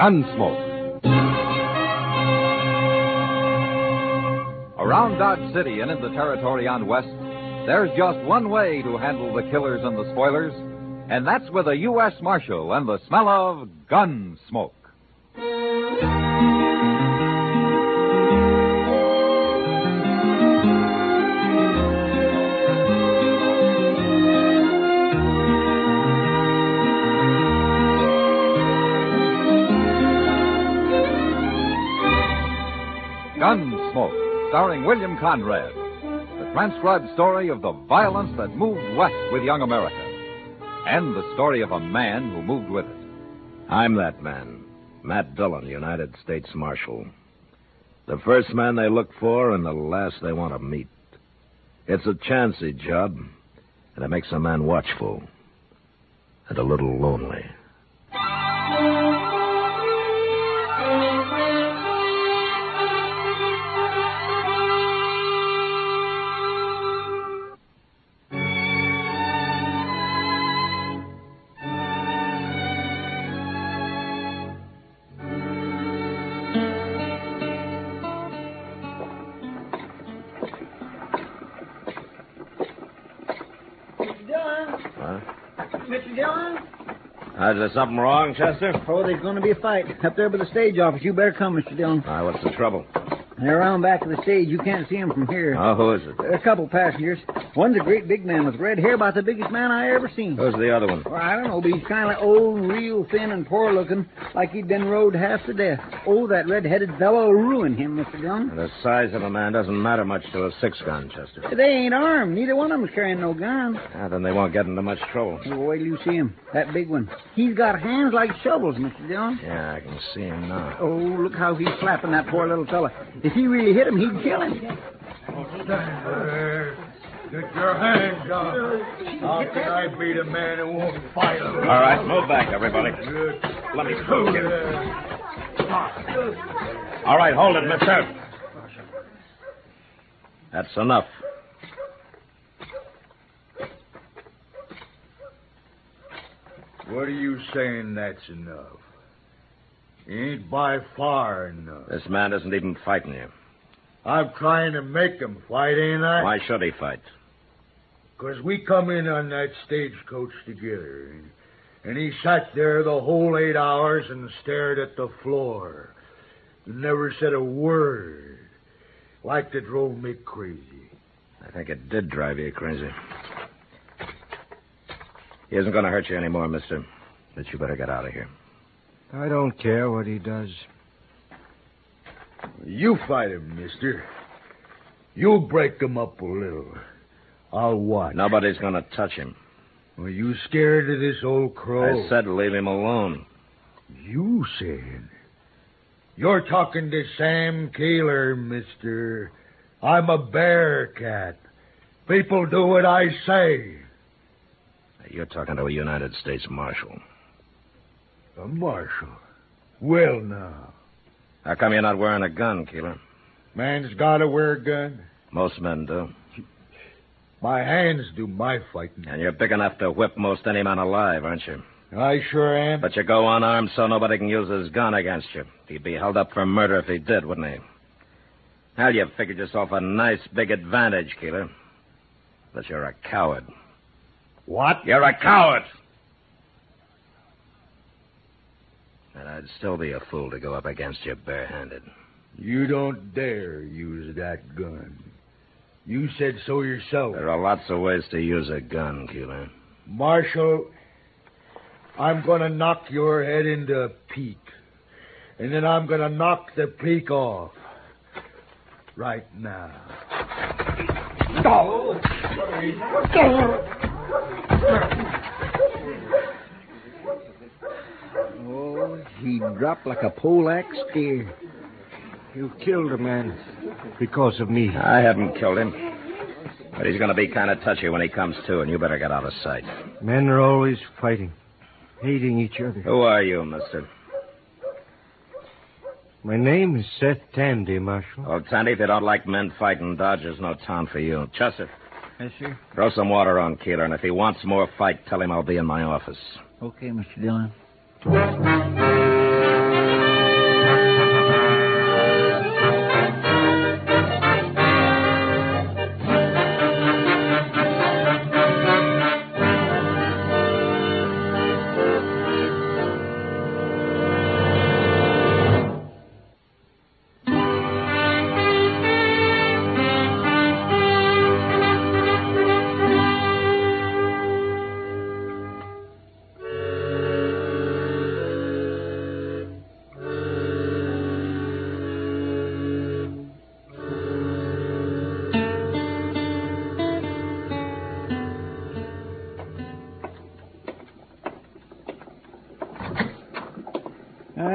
Gunsmoke. Around Dodge City and in the territory on West, there's just one way to handle the killers and the spoilers, and that's with a U.S. Marshal and the smell of gun smoke. Gunsmoke, starring William Conrad. The transcribed story of the violence that moved west with young America. And the story of a man who moved with it. I'm that man, Matt Dillon, United States Marshal. The first man they look for and the last they want to meet. It's a chancy job, and it makes a man watchful and a little lonely. Mr. Dillon? Is there something wrong, Chester? Oh, there's going to be a fight up there by the stage office. You better come, Mr. Dillon. What's the trouble? They're around back of the stage. You can't see them from here. Oh, who is it? A couple passengers. One's a great big man with red hair, about the biggest man I ever seen. Who's the other one? Well, I don't know, but he's kind of old, real thin and poor-looking, like he'd been rode half to death. Oh, that red-headed fellow will ruin him, Mr. Dillon. The size of a man doesn't matter much to a six-gun, Chester. They ain't armed. Neither one of them's carrying no gun. Then they won't get into much trouble. Oh, wait till you see him. That big one. He's got hands like shovels, Mr. Dillon. Yeah, I can see him now. Oh, look how he's slapping that poor little fella. If he really hit him, he'd kill him. Get your hands down. How can I beat a man who won't fight? All right, move back, everybody. Let me through here. All right, hold it, mister. That's enough. What are you saying that's enough? Ain't by far enough. This man isn't even fighting you. I'm trying to make him fight, ain't I? Why should he fight? 'Cause we come in on that stagecoach together, and he sat there the whole 8 hours and stared at the floor. And never said a word. Like it drove me crazy. I think it did drive you crazy. He isn't going to hurt you anymore, mister. But you better get out of here. I don't care what he does. You fight him, mister. You break him up a little. I'll watch. Nobody's going to touch him. Are you scared of this old crow? I said leave him alone. You said? You're talking to Sam Keeler, mister. I'm a bear cat. People do what I say. You're talking to a United States Marshal. A marshal? Well, now. How come you're not wearing a gun, Keeler? Man's got to wear a gun. Most men do. My hands do my fighting. And you're big enough to whip most any man alive, aren't you? I sure am. But you go unarmed so nobody can use his gun against you. He'd be held up for murder if he did, wouldn't he? Hell, you figured yourself a nice big advantage, Keeler. But you're a coward. What? You're a coward! And I'd still be a fool to go up against you barehanded. You don't dare use that gun. You said so yourself. There are lots of ways to use a gun, Keeler. Marshal, I'm going to knock your head into a peak. And then I'm going to knock the peak off. Right now. Oh! Oh, he dropped like a pole-axe steer. You killed a man because of me. I haven't killed him. But he's going to be kind of touchy when he comes to, and you better get out of sight. Men are always fighting, hating each other. Who are you, mister? My name is Seth Tandy, Marshal. Oh, Tandy, if you don't like men fighting, Dodge is no town for you. Chester. Yes, sir. Throw some water on Keeler, and if he wants more fight, tell him I'll be in my office. Okay, Mr. Dillon.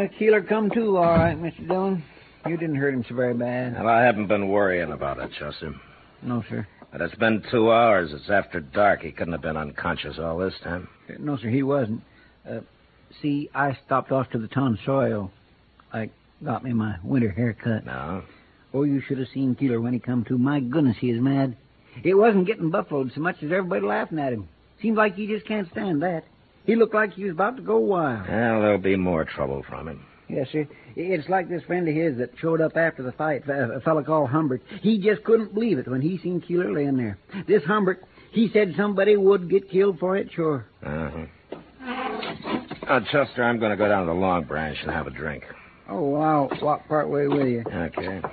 Keeler come to, all right, Mr. Dillon. You didn't hurt him so very bad. Well, I haven't been worrying about it, Chester. No, sir. But it's been 2 hours. It's after dark. He couldn't have been unconscious all this time. No, sir, he wasn't. See, I stopped off to the tonsorial. I got me my winter haircut. No? Oh, you should have seen Keeler when he come to. My goodness, he is mad. It wasn't getting buffaloed so much as everybody laughing at him. Seems like he just can't stand that. He looked like he was about to go wild. Well, there'll be more trouble from him. Yes, sir. It's like this friend of his that showed up after the fight, a fellow called Humbert. He just couldn't believe it when he seen Keeler laying there. This Humbert, he said somebody would get killed for it, sure. Uh-huh. Chester, I'm going to go down to the Long Branch and have a drink. Oh, I'll walk part way with you. Okay.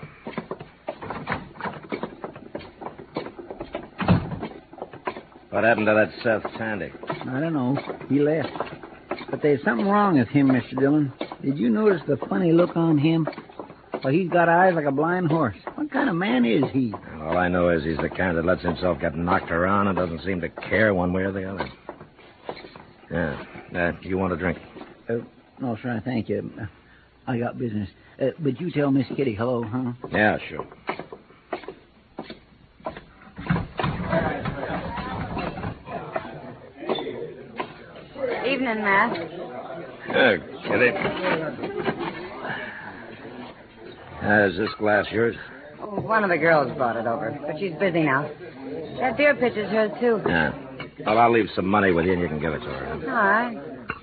What happened to that Seth Tandy? I don't know. He left. But there's something wrong with him, Mr. Dillon. Did you notice the funny look on him? Well, he's got eyes like a blind horse. What kind of man is he? All I know is he's the kind that lets himself get knocked around and doesn't seem to care one way or the other. Yeah. You want a drink? No, sir, thank you. I got business. But you tell Miss Kitty hello, huh? Yeah, sure. Evening, Matt. Kitty. Is this glass yours? Oh, one of the girls brought it over, but she's busy now. That beer pitcher's hers, too. Yeah. Well, I'll leave some money with you and you can give it to her. All right.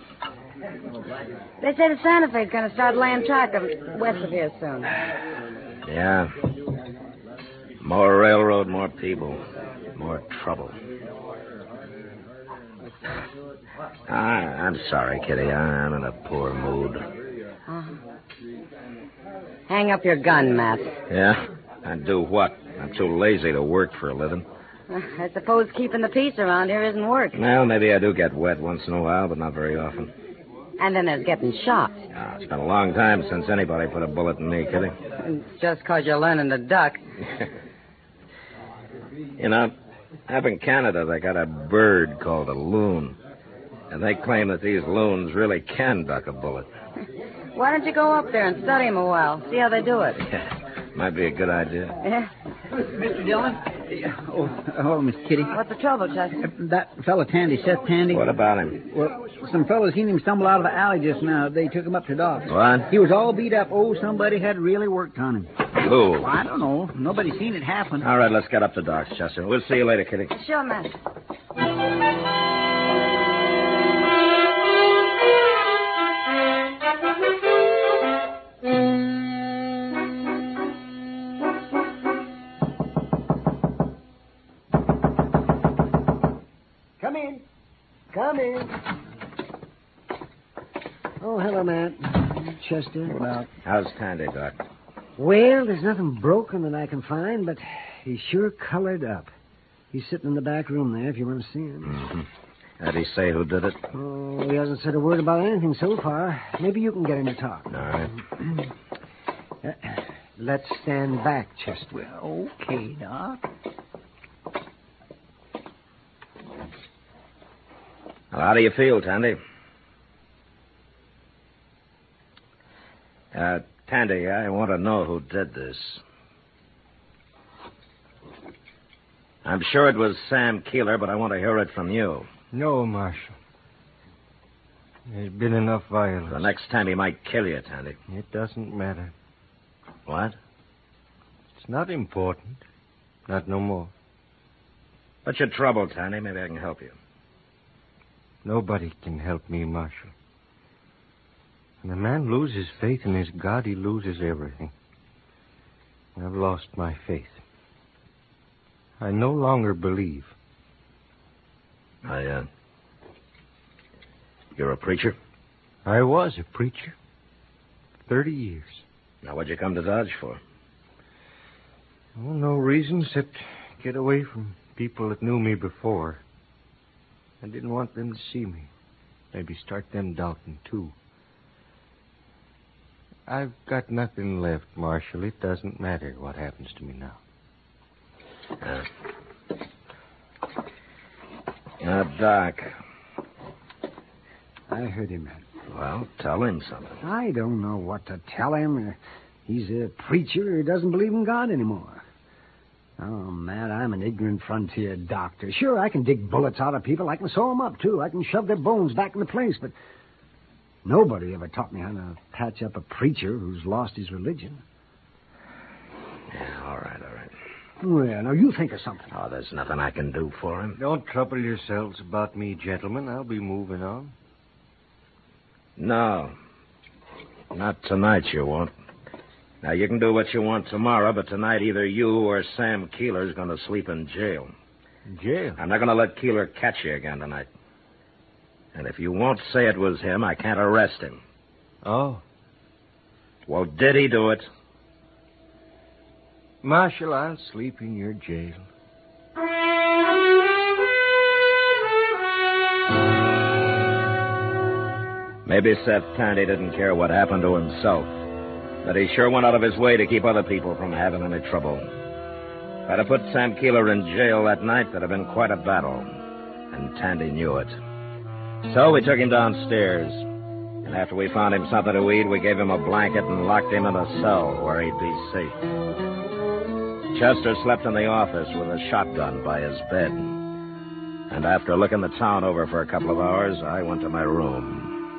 They say the Santa Fe's going to start laying track of west of here soon. Yeah. More railroad, more people, more trouble. I'm sorry, Kitty. I'm in a poor mood. Uh-huh. Hang up your gun, Matt. Yeah? And do what? I'm too lazy to work for a living. I suppose keeping the peace around here isn't work. Well, maybe I do get wet once in a while, but not very often. And then there's getting shot. It's been a long time since anybody put a bullet in me, Kitty. It's just 'cause you're learning to duck. You know, up in Canada, they got a bird called a loon. And they claim that these loons really can duck a bullet. Why don't you go up there and study them a while? See how they do it. Might be a good idea. Yeah. Mr. Dillon? Oh, Miss Kitty. What's the trouble, Chester? That fella Tandy, Seth Tandy. What about him? Well, some fellas seen him stumble out of the alley just now. They took him up to Doc's. What? He was all beat up. Oh, somebody had really worked on him. Who? Well, I don't know. Nobody's seen it happen. All right, let's get up to Doc's, Chester. We'll see you later, Kitty. Sure, Matt. Come in. Oh, hello, Matt. Chester. Well, How's Tandy, Doc? Well, there's nothing broken that I can find, but he's sure colored up. He's sitting in the back room there if you want to see him. Mm-hmm. Did he say who did it? Oh, he hasn't said a word about anything so far. Maybe you can get him to talk. All right. Let's stand back, Chester. well, okay, Doc. Well, how do you feel, Tandy? Tandy, I want to know who did this. I'm sure it was Sam Keeler, but I want to hear it from you. No, Marshal. There's been enough violence. The next time he might kill you, Tandy. It doesn't matter. What? It's not important. Not no more. What's your trouble, Tandy? Maybe I can help you. Nobody can help me, Marshal. When a man loses faith in his God, he loses everything. I've lost my faith. I no longer believe. You're a preacher? I was a preacher. 30 years. Now, what'd you come to Dodge for? Oh, no reason except get away from people that knew me before. I didn't want them to see me. Maybe start them doubting, too. I've got nothing left, Marshal. It doesn't matter what happens to me now. Doc. I heard him, man. Well, tell him something. I don't know what to tell him. He's a preacher who doesn't believe in God anymore. Oh, Matt, I'm an ignorant frontier doctor. Sure, I can dig bullets out of people. I can sew them up, too. I can shove their bones back into place, but nobody ever taught me how to patch up a preacher who's lost his religion. Yeah, all right. Well, now you think of something. Oh, there's nothing I can do for him. Don't trouble yourselves about me, gentlemen. I'll be moving on. No. Not tonight, you won't. Now, you can do what you want tomorrow, but tonight either you or Sam Keeler's going to sleep in jail. In jail? I'm not going to let Keeler catch you again tonight. And if you won't say it was him, I can't arrest him. Oh. Well, did he do it? Marshal, I'll sleep in your jail. Maybe Seth Tandy didn't care what happened to himself, but he sure went out of his way to keep other people from having any trouble. If I'd have put Sam Keeler in jail that night, that'd have been quite a battle, and Tandy knew it. So we took him downstairs, and after we found him something to eat, we gave him a blanket and locked him in a cell where he'd be safe. Chester slept in the office with a shotgun by his bed. And after looking the town over for a couple of hours, I went to my room.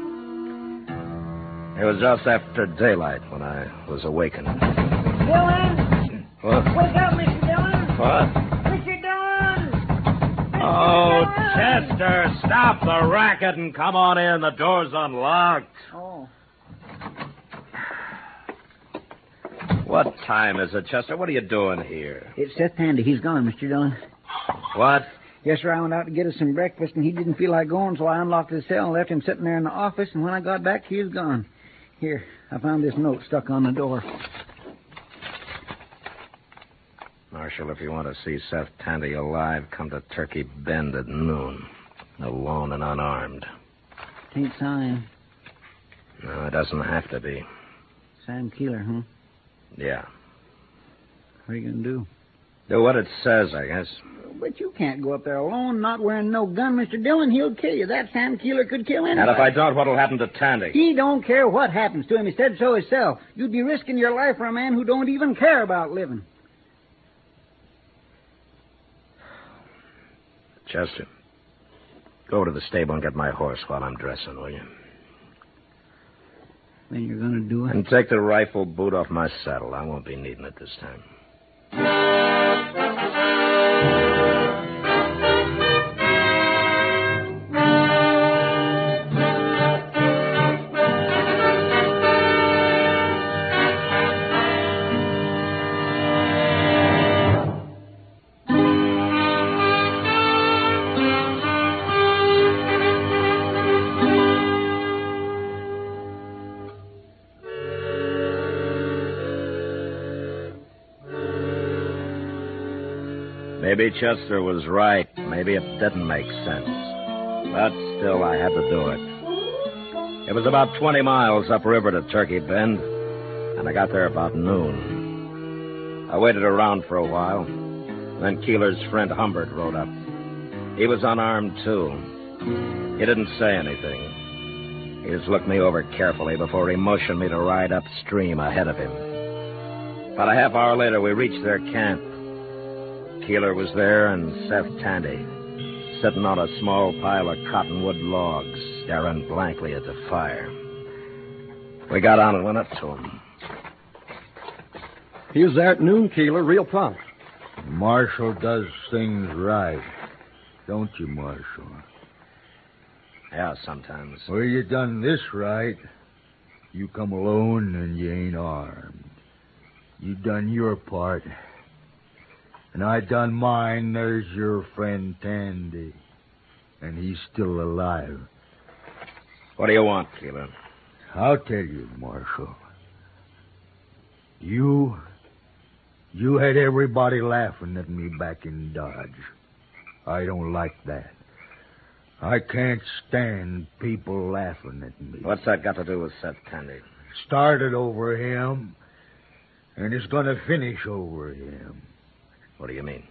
It was just after daylight when I was awakened. Dillon! What? Wake up, Mr. Dillon! What? Mr. Dillon! Oh, Chester, stop the racket and come on in. The door's unlocked. Oh. What time is it, Chester? What are you doing here? It's Seth Tandy. He's gone, Mr. Dillon. What? Yes, sir. I went out to get us some breakfast, and he didn't feel like going, so I unlocked his cell and left him sitting there in the office, and when I got back, he was gone. Here, I found this note stuck on the door. Marshal, if you want to see Seth Tandy alive, come to Turkey Bend at noon. Alone and unarmed. Tain't signed. No, it doesn't have to be. Sam Keeler, huh? Yeah. What are you going to do? Do what it says, I guess. But you can't go up there alone, not wearing no gun, Mr. Dillon. He'll kill you. That Sam Keeler could kill anybody. And if I don't, what'll happen to Tandy? He don't care what happens to him. He said so himself. You'd be risking your life for a man who don't even care about living. Chester, go to the stable and get my horse while I'm dressing, will you? Then you're going to do it? And take the rifle boot off my saddle. I won't be needing it this time. Maybe Chester was right. Maybe it didn't make sense. But still, I had to do it. It was about 20 miles upriver to Turkey Bend, and I got there about noon. I waited around for a while. Then Keeler's friend Humbert rode up. He was unarmed, too. He didn't say anything. He just looked me over carefully before he motioned me to ride upstream ahead of him. About a half hour later, we reached their camp. Keeler was there and Seth Tandy, sitting on a small pile of cottonwood logs, staring blankly at the fire. We got on and went up to him. He was there at noon, Keeler, real prompt. Marshal does things right, don't you, Marshal? Yeah, sometimes. Well, you done this right. You come alone and you ain't armed. You done your part. And I done mine. There's your friend Tandy. And he's still alive. What do you want, Keeler? I'll tell you, Marshal. You had everybody laughing at me back in Dodge. I don't like that. I can't stand people laughing at me. What's that got to do with Seth Tandy? Started over him, and it's going to finish over him. What do you mean?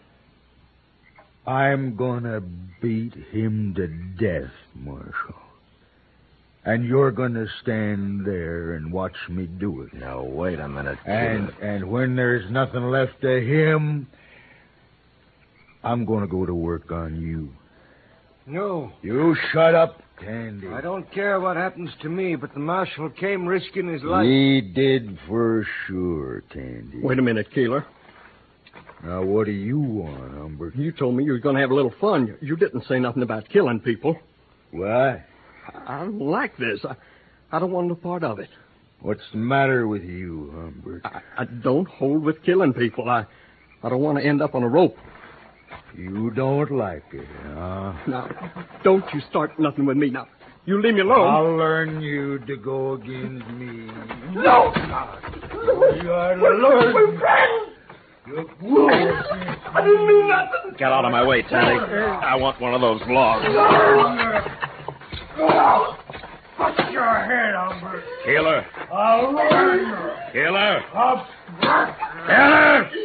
I'm going to beat him to death, Marshal. And you're going to stand there and watch me do it. Now, wait a minute. And when there's nothing left of him, I'm going to go to work on you. No. You shut up, Tandy. I don't care what happens to me, but the marshal came risking his life. He did for sure, Tandy. Wait a minute, Keeler. Now, what do you want, Humbert? You told me you were going to have a little fun. You didn't say nothing about killing people. What? I don't like this. I don't want no part of it. What's the matter with you, Humbert? I don't hold with killing people. I don't want to end up on a rope. You don't like it, huh? Now, don't you start nothing with me now. You leave me alone. I'll learn you to go against me. No! You are learn. You fool. I didn't mean nothing. Get out of my way, Tandy. I want one of those logs. Put your head, Humbert. Keeler. I'll learn you. Keeler. Keeler!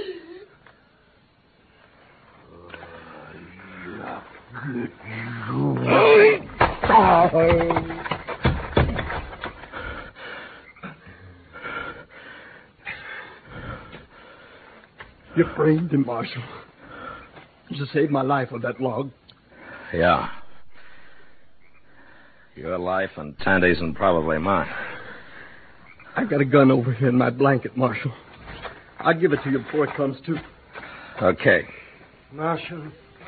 You framed him, Marshal. To save my life with that log. Yeah. Your life and Tandy's and probably mine. I got a gun over here in my blanket, Marshal. I'll give it to you before it comes to. Okay. Marshal,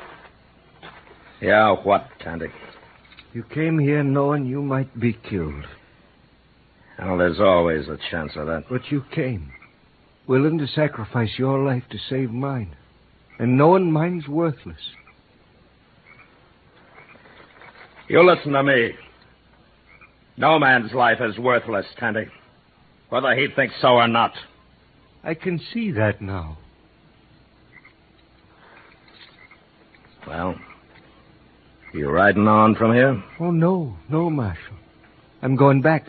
Yeah, what, Tandy? you came here knowing you might be killed. Well, there's always a chance of that. But you came, willing to sacrifice your life to save mine, and knowing mine's worthless. You listen to me. No man's life is worthless, Tandy. Whether he thinks so or not. I can see that now. Well, you riding on from here? Oh, no, Marshal. I'm going back.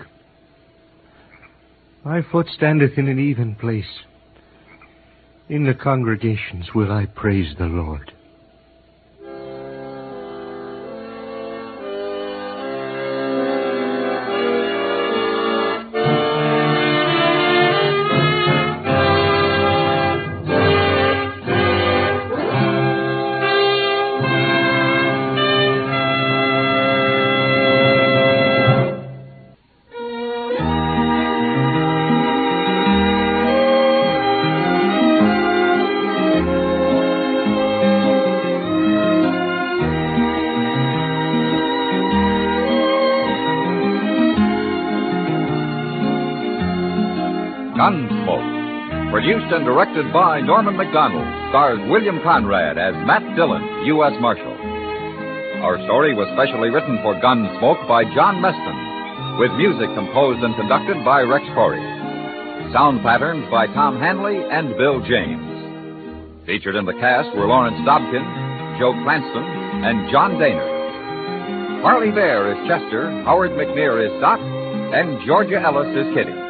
My foot standeth in an even place. In the congregations will I praise the Lord. Gunsmoke, produced and directed by Norman MacDonald, stars William Conrad as Matt Dillon, U.S. Marshal. Our story was specially written for Gunsmoke by John Meston, with music composed and conducted by Rex Corey. Sound patterns by Tom Hanley and Bill James. Featured in the cast were Lawrence Dobkin, Joe Cranston, and John Daner. Harley Bear is Chester, Howard McNear is Doc, and Georgia Ellis is Kitty.